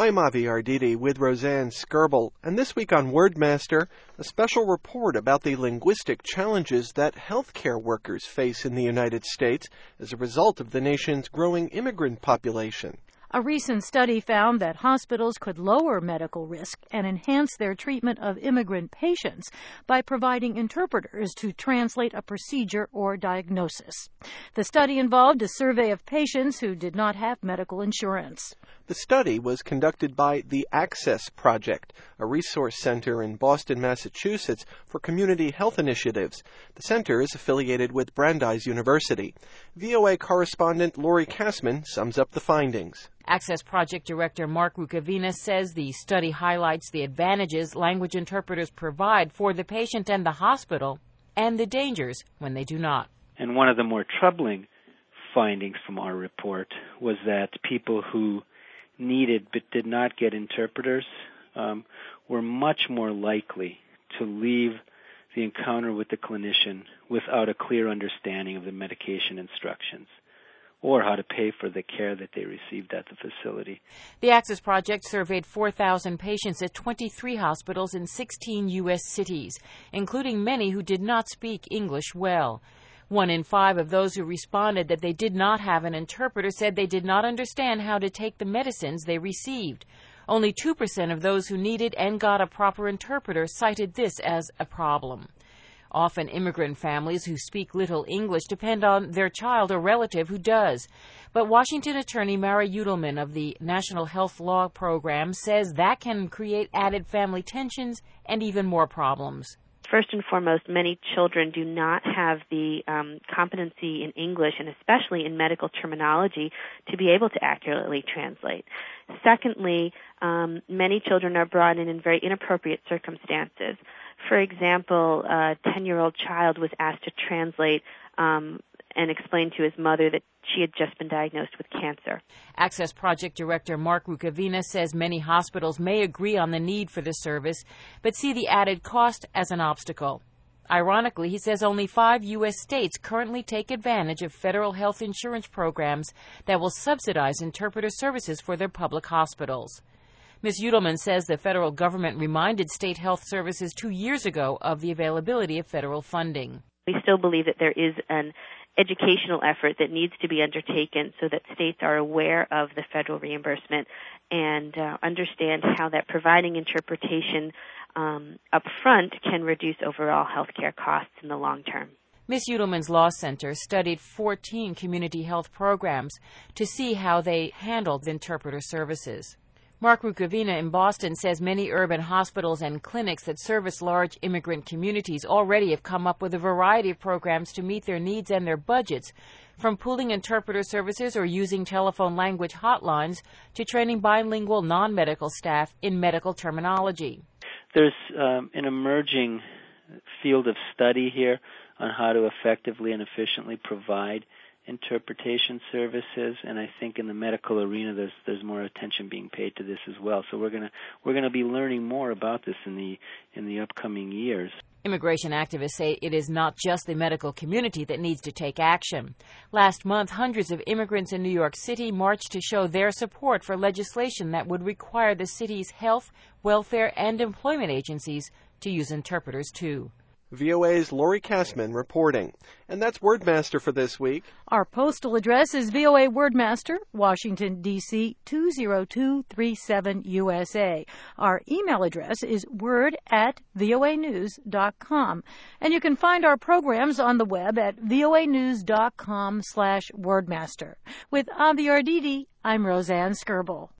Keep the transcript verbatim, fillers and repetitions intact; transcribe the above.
I'm Avi Arditi with Roseanne Skirble, and this week on Wordmaster, a special report about the linguistic challenges that healthcare workers face in the United States as a result of the nation's growing immigrant population. A recent study found that hospitals could lower medical risk and enhance their treatment of immigrant patients by providing interpreters to translate a procedure or diagnosis. The study involved a survey of patients who did not have medical insurance. The study was conducted by the Access Project, a resource center in Boston, Massachusetts for community health initiatives. The center is affiliated with Brandeis University. V O A correspondent Lori Kassman sums up the findings. Access Project Director Mark Rukavina says the study highlights the advantages language interpreters provide for the patient and the hospital, and the dangers when they do not. And one of the more troubling findings from our report was that people who needed but did not get interpreters um, were much more likely to leave the encounter with the clinician without a clear understanding of the medication instructions or how to pay for the care that they received at the facility. The Access Project surveyed four thousand patients at twenty-three hospitals in sixteen U S cities, including many who did not speak English well. One in five of those who responded that they did not have an interpreter said they did not understand how to take the medicines they received. Only two percent of those who needed and got a proper interpreter cited this as a problem. Often immigrant families who speak little English depend on their child or relative who does. But Washington attorney Mara Udelman of the National Health Law Program says that can create added family tensions and even more problems. First and foremost, many children do not have the um, competency in English, and especially in medical terminology, to be able to accurately translate. Secondly, um, many children are brought in in very inappropriate circumstances. For example, a ten-year-old child was asked to translate um, and explain to his mother that she had just been diagnosed with cancer. Access Project Director Mark Rukavina says many hospitals may agree on the need for the service, but see the added cost as an obstacle. Ironically, he says only five U S states currently take advantage of federal health insurance programs that will subsidize interpreter services for their public hospitals. Miz Udelman says the federal government reminded state health services two years ago of the availability of federal funding. We still believe that there is an educational effort that needs to be undertaken so that states are aware of the federal reimbursement and uh, understand how that providing interpretation um, up front can reduce overall health care costs in the long term. Miz Udelman's Law Center studied fourteen community health programs to see how they handled interpreter services. Mark Rukavina in Boston says many urban hospitals and clinics that service large immigrant communities already have come up with a variety of programs to meet their needs and their budgets, from pooling interpreter services or using telephone language hotlines to training bilingual non-medical staff in medical terminology. There's um, an emerging field of study here on how to effectively and efficiently provide interpretation services, and I think in the medical arena there's there's more attention being paid to this as well. So we're gonna we're gonna be learning more about this in the in the upcoming years. Immigration activists say it is not just the medical community that needs to take action. Last month, hundreds of immigrants in New York City marched to show their support for legislation that would require the city's health, welfare, and employment agencies to use interpreters too. V O A's Lori Kassman reporting. And that's Wordmaster for this week. Our postal address is V O A Wordmaster, Washington, D C two zero two three seven U S A. Our email address is word at voa news dot com. And you can find our programs on the web at voa news dot com slash wordmaster. With Avi Arditi, I'm Roseanne Skirble.